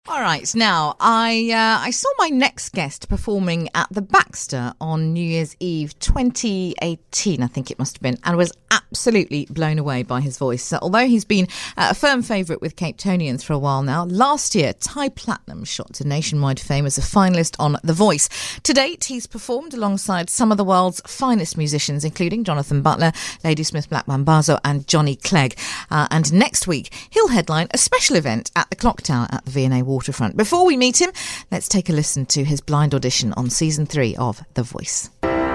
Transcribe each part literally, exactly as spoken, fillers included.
All right, now I uh, I saw my next guest performing at the Baxter on New Year's Eve twenty eighteen, I think it must have been, and was absolutely blown away by his voice. So, although he's been uh, a firm favourite with Cape Tonians for a while now, last year Ty Platinum shot to nationwide fame as a finalist on The Voice. To date, he's performed alongside some of the world's finest musicians, including Jonathan Butler, Ladysmith Black Mambazo and Johnny Clegg. Uh, and next week, he'll headline a special event at the Clock Tower at the V and A Waterfront. Before we meet him, let's take a listen to his blind audition on season three of The Voice.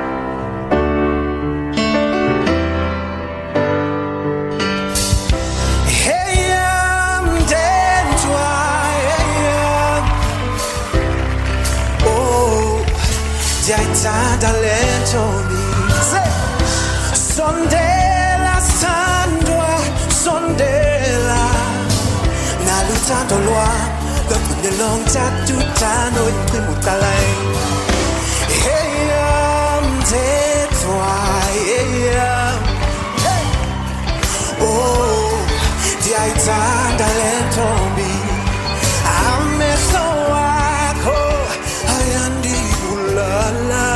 Sondela sandwa, sondela nalutando lwa long tattoo tano imutalai. Hey um tetwai hey oh diaitanda lentombi ameso wako ayandi ulala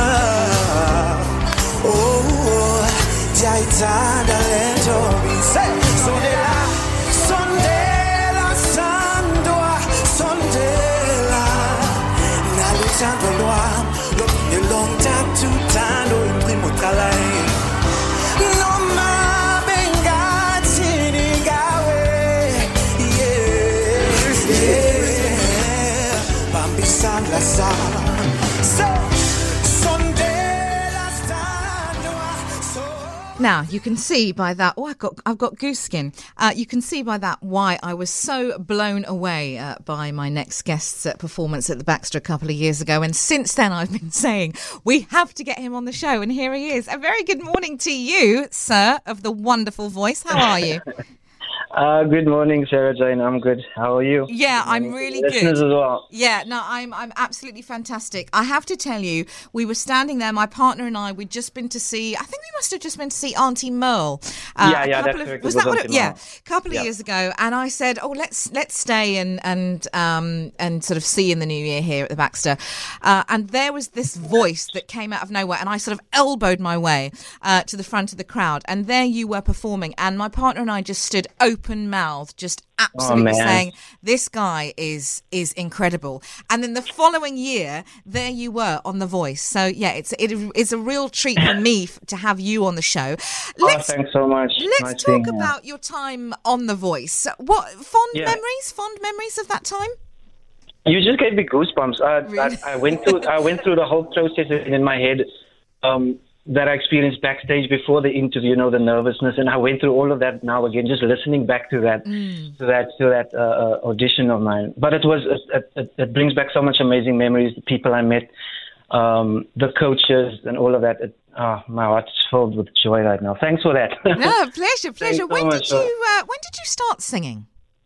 oh diaitanda lentombi say sondela sondela sandwa sondela nalutando lwa lo long tattoo tano imutalai. No ma bengati ni gawe yeah yeah bambi sandla sa so sondela standwa so. Now, you can see by that, oh, I've got, I've got goose skin. Uh, you can see by that why I was so blown away uh, by my next guest's uh, performance at the Baxter a couple of years ago. And since then, I've been saying, we have to get him on the show. And here he is. A very good morning to you, sir, of the wonderful voice. How are you? Uh, good morning, Sarah Jane. I'm good. How are you? Yeah, I'm really Listeners good. as well. Yeah, no, I'm I'm absolutely fantastic. I have to tell you, we were standing there, my partner and I, we'd just been to see, I think we must have just been to see Auntie Merle. Uh, Yeah, yeah, a couple that's of, correct. was It was that what it, Auntie yeah, Merle. a couple of Yeah. years ago, and I said, oh, let's let's stay and and um and sort of see in the new year here at the Baxter. Uh, and there was this voice that came out of nowhere, and I sort of elbowed my way uh, to the front of the crowd, and there you were performing, and my partner and I just stood open mouthed, just absolutely man. saying, this guy is is incredible. And then the following year, there you were on The Voice. So yeah, it's it is a real treat for me f- to have you on the show. Let's oh, thanks so much. let's Nice talk being here. about your time on The Voice. What fond Yeah. memories? Fond memories of that time? You just gave me goosebumps. Uh, Really? I, I went through. I went through the whole process in my head um, that I experienced backstage before the interview. You know, the nervousness, and I went through all of that now again, just listening back to that, Mm. to that, to that uh, uh, audition of mine. But it was it, it, it brings back so much amazing memories. The people I met, um, the coaches, and all of that. It, oh, my heart's filled with joy right now. Thanks for that. No, pleasure, pleasure. so When did much, uh, you uh, when did you start singing?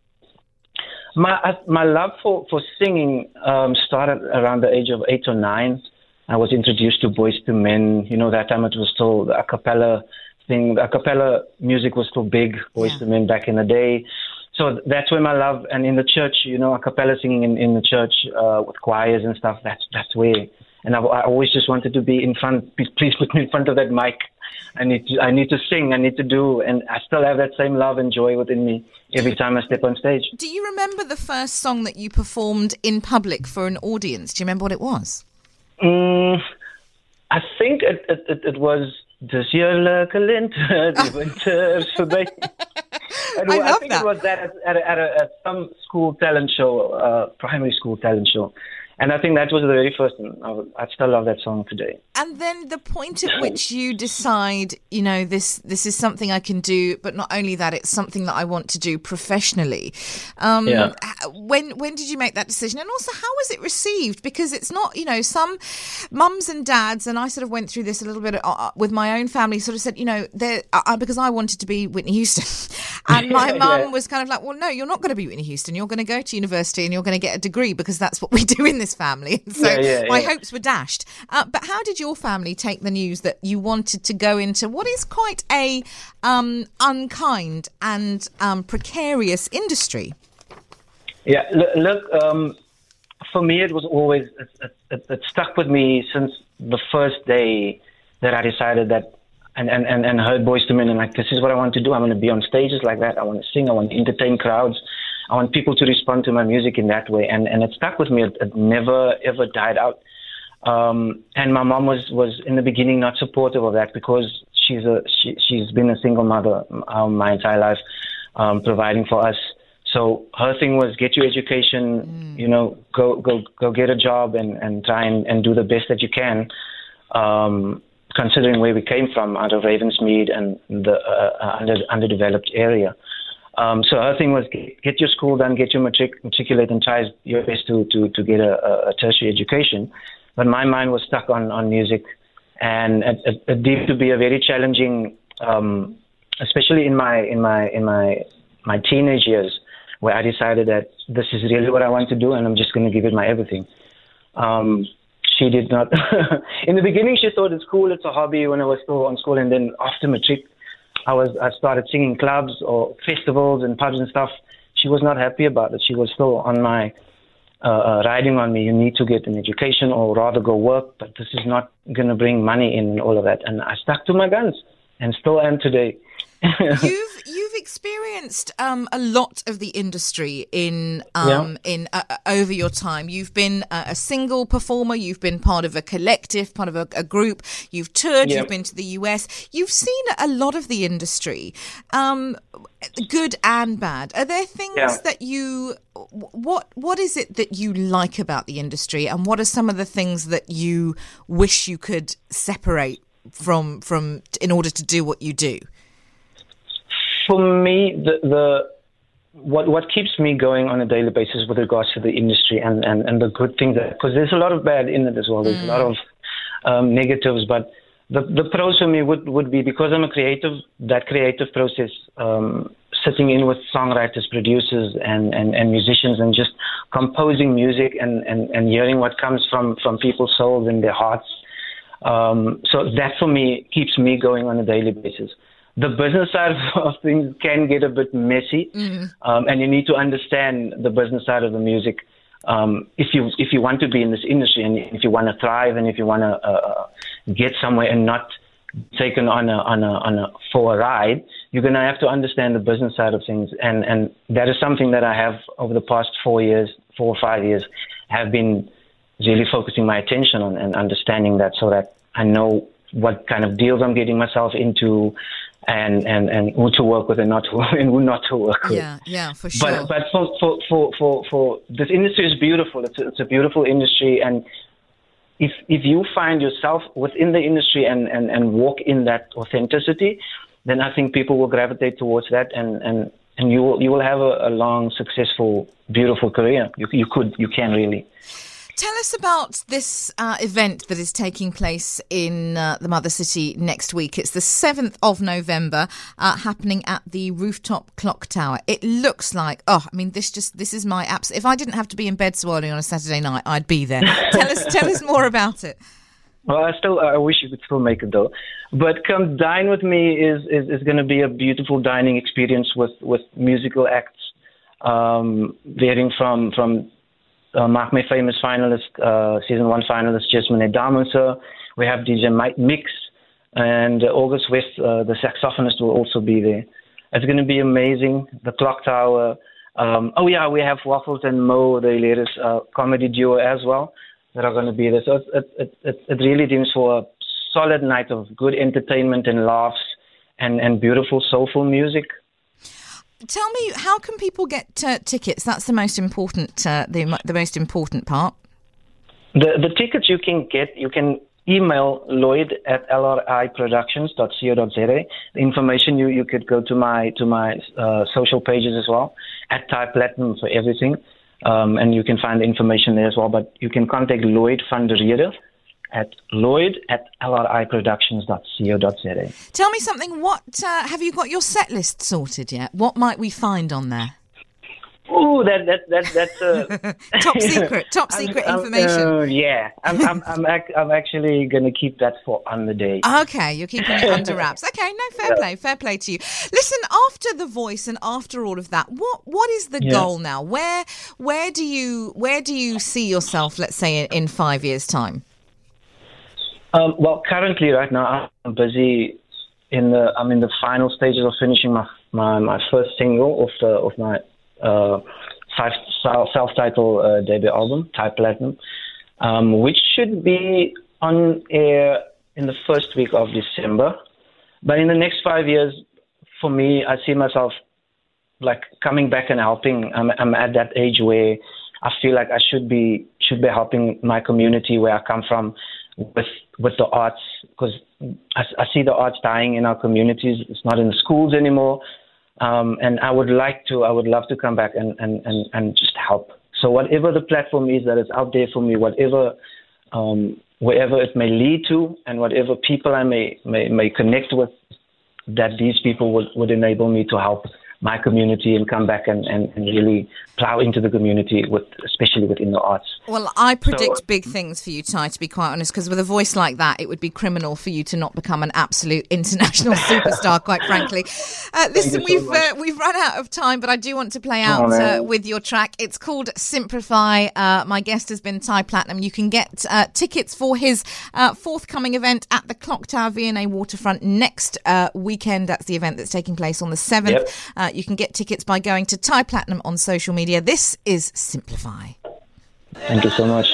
My uh, my love for for singing um, started around the age of eight or nine. I was introduced to Boys to Men. You know, that time it was still the a cappella thing. The a cappella music was still big. Boys Yeah. to Men back in the day. So that's where my love, and in the church, you know, a cappella singing in, in the church uh, with choirs and stuff. That's that's where. And I, I always just wanted to be in front. Please, please put me in front of that mic. I need to I need to sing. I need to do, and I still have that same love and joy within me every time I step on stage. Do you remember the first song that you performed in public for an audience? Do you remember what it was? Mm, I think it, it, it, it was this year like a winter, the winter's voorbij. It I wa- love think that. it was that at, at, a, at, a, at some school talent show, uh, primary school talent show. And I think that was the very first one. I, would- I still love that song today. And then the point at which you decide, you know, this this is something I can do, but not only that, it's something that I want to do professionally. Um, Yeah. h- When when did you make that decision? And also, how was it received? Because it's not, you know, some mums and dads, and I sort of went through this a little bit uh, with my own family, sort of said, you know, they're- uh, because I wanted to be Whitney Houston. And my Yeah. mum was kind of like, well, no, you're not going to be Whitney Houston. You're going to go to university and you're going to get a degree because that's what we do in this family. And so Yeah, yeah, my yeah. hopes were dashed. Uh, but how did your family take the news that you wanted to go into what is quite a um, unkind and um, precarious industry? Yeah, look, look um, for me, it was always, it, it, it stuck with me since the first day that I decided that, and, and, and, and heard Boyz two Men, and like, this is what I want to do. I want to be on stages like that. I want to sing. I want to entertain crowds. I want people to respond to my music in that way. And, and it stuck with me. It, it never, ever died out. Um, and my mom was, was in the beginning not supportive of that because she's a, she, she's been a single mother um, my entire life, um, providing for us. So her thing was get your education, mm. you know, go go go get a job and, and try and, and do the best that you can, um, considering where we came from out of Ravensmead and the uh, under, underdeveloped area. Um, so her thing was get, get your school done, get your matric, matriculate and try your best to, to, to get a, a tertiary education. But my mind was stuck on, on music, and it, it, it did to be a very challenging, um, especially in my in my in my my teenage years, where I decided that this is really what I want to do, and I'm just going to give it my everything. Um, she did not. In the beginning, she thought it's cool, it's a hobby when I was still on school, and then after matric, I was I started singing clubs or festivals and pubs and stuff. She was not happy about it. She was still on my uh, uh, riding on me. You need to get an education or rather go work, but this is not going to bring money in and all of that. And I stuck to my guns, and still am today. You've you've experienced um, a lot of the industry in um, yeah. in uh, over your time. You've been a, a single performer. You've been part of a collective, part of a, a group. You've toured. Yeah. You've been to the U S. You've seen a lot of the industry, um, good and bad. Are there things yeah. that you what what is it that you like about the industry, and what are some of the things that you wish you could separate from from in order to do what you do? For me, the, the what what keeps me going on a daily basis with regards to the industry and, and, and the good things, because there's a lot of bad in it as well. There's mm. a lot of um, negatives, but the the pros for me would, would be, because I'm a creative, that creative process, um, sitting in with songwriters, producers, and, and, and musicians, and just composing music and, and, and hearing what comes from, from people's souls and their hearts. Um, so that for me keeps me going on a daily basis. The business side of things can get a bit messy, mm. um, and you need to understand the business side of the music um, if you if you want to be in this industry, and if you want to thrive, and if you want to uh, get somewhere and not taken on a on a on a for a ride. You're going to have to understand the business side of things, and and that is something that I have over the past four years, four or five years, have been really focusing my attention on and understanding that, so that I know what kind of deals I'm getting myself into. And, and, and who to work with and not to and who not to work with. Yeah, yeah, for sure. But but for for, for, for, for this industry is beautiful. It's a, it's a beautiful industry, and if if you find yourself within the industry and, and, and walk in that authenticity, then I think people will gravitate towards that, and, and, and you will you will have a, a long, successful, beautiful career. You you could you can really. Tell us about this uh, event that is taking place in uh, the Mother City next week. It's the seventh of November, uh, happening at the Rooftop Clock Tower. It looks like, oh, I mean, this just this is my abs. If I didn't have to be in bed so early on a Saturday night, I'd be there. Tell us, tell us more about it. Well, I still, I wish you could still make it though. But come dine with me is is, is going to be a beautiful dining experience with with musical acts, um, varying from from. Uh, Mark My Famous finalist, uh, season one finalist Jasmine Edamusa. We have D J Mike Mix, and uh, August West, uh, the saxophonist, will also be there. It's going to be amazing. The Clock Tower. Um, oh yeah, we have Waffles and Mo, the hilarious uh, comedy duo as well, that are going to be there. So it it it, it really deems for a solid night of good entertainment and laughs and, and beautiful soulful music. Tell me, how can people get uh, tickets? That's the most important, uh, the the most important part. The the tickets you can get, you can email Lloyd at l r i productions dot co dot z a. The information you, you could go to my to my uh, social pages as well, at Thai Platinum for everything, um, and you can find the information there as well. But you can contact Lloyd van der Rede at Lloyd at l r i productions dot co dot z a. Tell me something, what uh, have you got your set list sorted yet? What might we find on there? Ooh, that that that that's uh, top secret, top I'm- secret I'm- information. uh, yeah, I'm I'm I'm, ac- I'm actually gonna keep that for on the day. Okay, you're keeping it under wraps. Okay, no, fair play, fair play to you. Listen, after The Voice and after all of that, what what is the Yeah. goal now? Where where do you where do you see yourself? Let's say in, in five years' time. Um, well, currently, right now, I'm busy in the I'm in the final stages of finishing my my, my first single of the of my uh, five self-titled uh, debut album, Type Platinum, um, which should be on air in the first week of December. But in the next five years, for me, I see myself like coming back and helping. I'm, I'm at that age where I feel like I should be should be helping my community where I come from with with the arts, because I, I see the arts dying in our communities. It's not in the schools anymore. Um, and I would like to, I would love to come back and, and, and, and just help. So whatever the platform is that is out there for me, whatever, um, wherever it may lead to, and whatever people I may, may, may connect with, that these people would, would enable me to help my community and come back and, and, and really plow into the community, with especially within the arts. Well, I predict So- big things for you, Ty, to be quite honest, because with a voice like that, it would be criminal for you to not become an absolute international superstar, quite frankly. Uh, listen, you so we've much. uh, we've run out of time, but I do want to play out Oh, uh, man. with your track. It's called Simplify. Uh, my guest has been Ty Platinum. You can get uh, tickets for his uh, forthcoming event at the Clock Tower V and A Waterfront next uh, weekend. That's the event that's taking place on the seventh. Yep. Uh, you can get tickets by going to Ty Platinum on social media. This is Simplify. Thank you so much.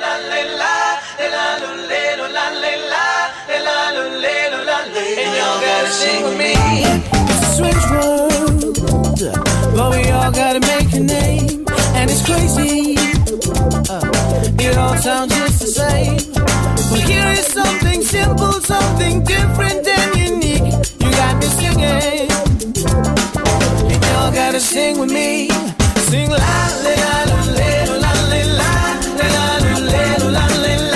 Sing with me. It's a strange world, but we all gotta make a name, and it's crazy. Uh, it all sounds just the same. But here is something simple, something different and unique. You got me singing, and y'all gotta sing with me. Sing la la la la la la la la la la la la la.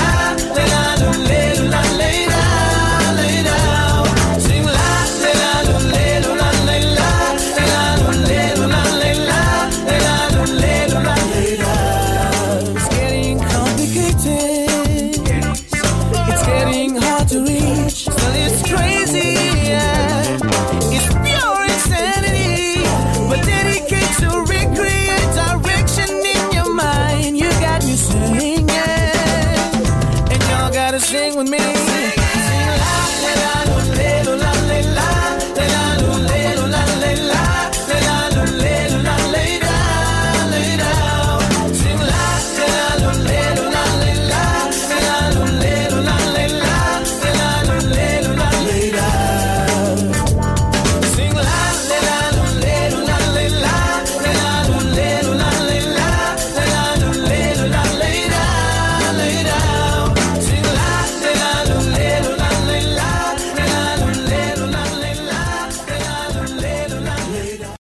Sing with me.